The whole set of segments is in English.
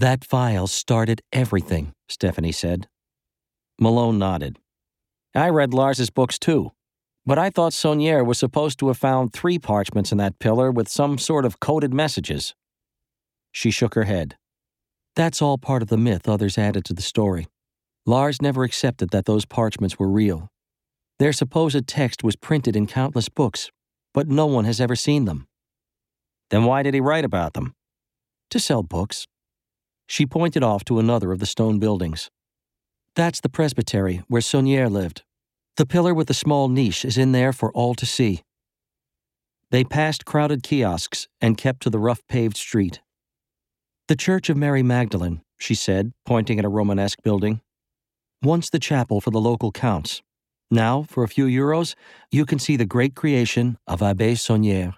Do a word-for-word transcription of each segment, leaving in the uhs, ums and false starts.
That file started everything, Stephanie said. Malone nodded. I read Lars's books too, but I thought Saunière was supposed to have found three parchments in that pillar with some sort of coded messages. She shook her head. That's all part of the myth others added to the story. Lars never accepted that those parchments were real. Their supposed text was printed in countless books, but no one has ever seen them. Then why did he write about them? To sell books. She pointed off to another of the stone buildings. That's the presbytery where Saunière lived. The pillar with the small niche is in there for all to see. They passed crowded kiosks and kept to the rough-paved street. The Church of Mary Magdalene, she said, pointing at a Romanesque building. Once the chapel for the local counts. Now, for a few euros, you can see the great creation of Abbé Saunière.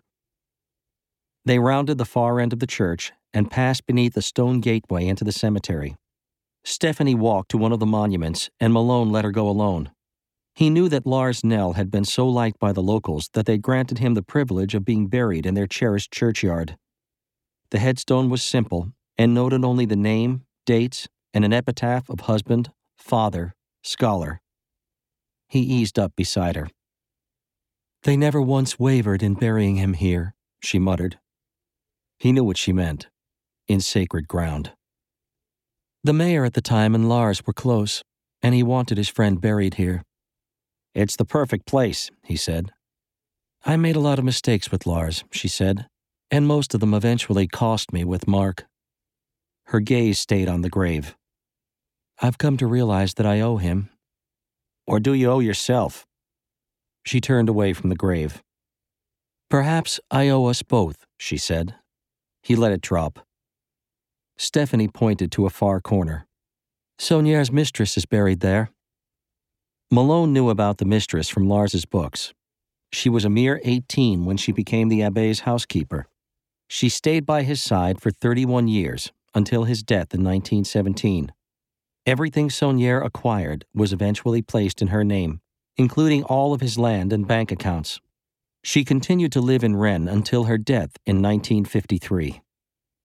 They rounded the far end of the church and passed beneath a stone gateway into the cemetery. Stephanie walked to one of the monuments, and Malone let her go alone. He knew that Lars Nell had been so liked by the locals that they granted him the privilege of being buried in their cherished churchyard. The headstone was simple and noted only the name, dates, and an epitaph of husband, father, scholar. He eased up beside her. They never once wavered in burying him here, she muttered. He knew what she meant. In sacred ground. The mayor at the time and Lars were close, and he wanted his friend buried here. It's the perfect place, he said. I made a lot of mistakes with Lars, she said, and most of them eventually cost me with Mark. Her gaze stayed on the grave. I've come to realize that I owe him. Or do you owe yourself? She turned away from the grave. Perhaps I owe us both, she said. He let it drop. Stephanie pointed to a far corner. Saunière's mistress is buried there. Malone knew about the mistress from Lars's books. She was a mere eighteen when she became the Abbé's housekeeper. She stayed by his side for thirty-one years, until his death in nineteen seventeen. Everything Saunière acquired was eventually placed in her name, including all of his land and bank accounts. She continued to live in Rennes until her death in nineteen fifty-three.